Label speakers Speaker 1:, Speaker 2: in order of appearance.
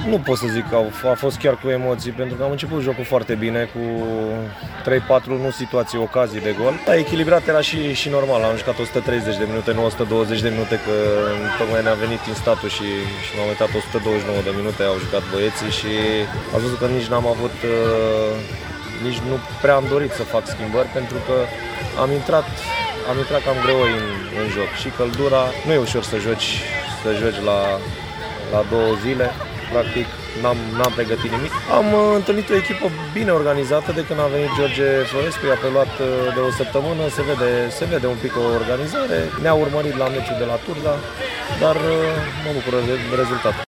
Speaker 1: Nu pot să zic că a fost chiar cu emoții, pentru că am început jocul foarte bine, cu 3-4, nu situații, ocazii de gol. Da, echilibrat era și normal, am jucat 130 de minute, nu 120 de minute, că tocmai ne-a venit instatul și m-am uitat 129 de minute, au jucat băieții și am văzut că nici n-am avut, nici nu prea am dorit să fac schimbări, pentru că am intrat cam greoi în joc și căldura, nu e ușor să joci la 2 zile. Practic n-am pregătit nimic. Am întâlnit o echipă bine organizată de când a venit George Florescu, i-a preluat de o săptămână, se vede un pic o organizare. Ne-a urmărit la meciul de la Turda, dar mă bucură de rezultat.